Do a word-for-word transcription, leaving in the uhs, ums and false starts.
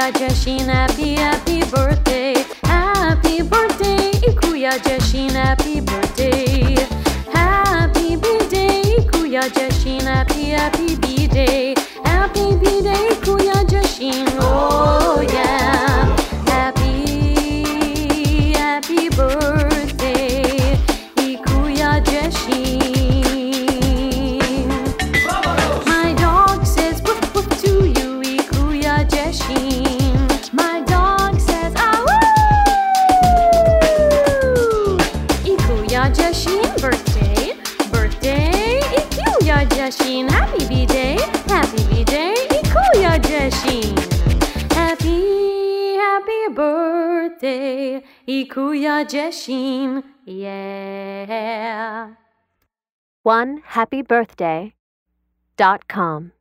ikuya jeshin, happy, happy birthday. Happy birthday, ikuya jeshin, happy birthday. Happy B-day, ikuya jeshin, happy, happy B-day. Happy B-day, ikuya jeshin, oh yeah. Happy, happy birthday, ikuya jeshin. My dog says woof woof to you, ikuya jeshin. My dog says ah woo. Ikuya jeshin, birthday, birthday, ikuya jeshin. Happy B-day, happy B-day, ikuya jeshin. Happy, happy birthday, ikuya jeshin, yeah. one happy birthday dot com